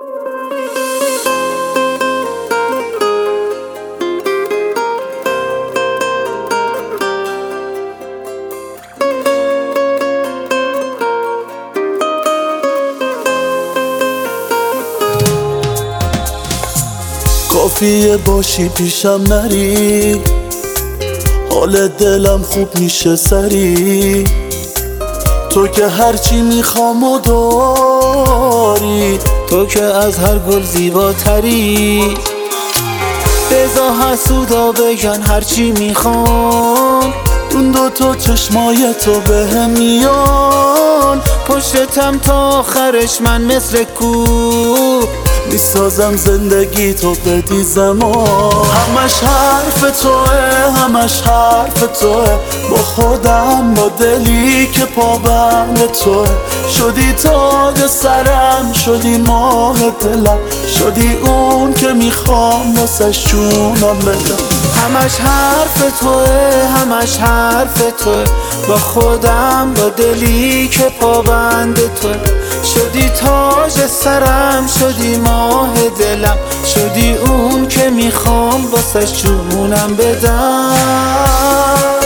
کافیه باشی پیشم نری، حال دلم خوب میشه سری. تو که هرچی میخوام و داری، تو که از هر گل زیباتری. بذار حسودا بگن هرچی میخوان، اون دوتا چشمای تو بهم میان. پشتم تا آخرش من مثل کوه میسازم زندگی تو بدی زمان. همش حرف توه، همش حرف توه، با خودم با دلی که پابند توه. شدی تاج سرم، شدی ماه دلم، شدی اون که میخوام واسش جونم بدم. همش حرف توه، همش حرف توه، با خودم با دلی که پابند توه. شدی تاج سرم، شدی ماه دلم، شدی اون که میخوام واسش جونم بدم.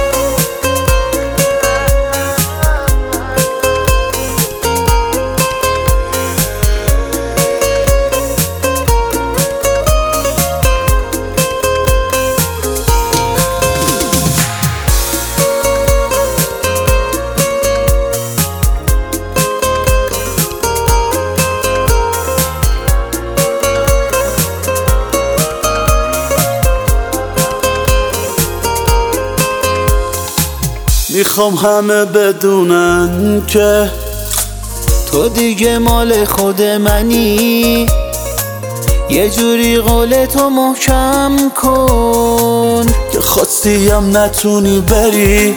میخوام همه بدونن که تو دیگه مال خود منی. یه جوری قول تو محکم کن که خواستیم نتونی بری.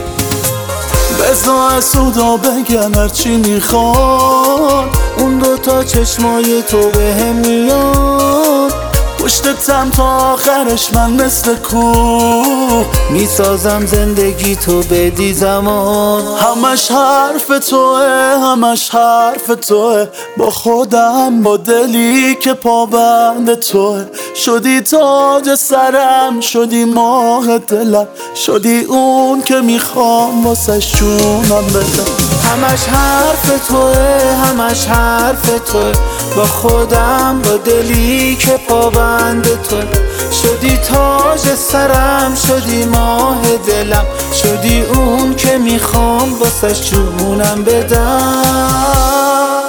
بذار حسودا بگن هرچی میخوان، اون دوتا چشمای تو بهم میان. پشتتم تا آخرش من مثل کوه میسازم زندگی تو بدی زمان. همش حرف توه، همش حرف توه، با خودم با دلی که پابند توه. شدی تاج سرم، شدی ماه دلم، شدی اون که میخوام واسش جونم بدم. همش حرف توه، همش حرف توه، با خودم با دلی که پابند توه. شدی تاج سرم، شدی ماه دلم، شدی اون که میخوام واسش جونم بدم.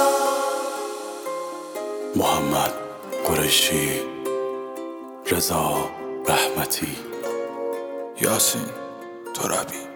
محمد قریشی، رضا رحمتی، یاسین ترابی.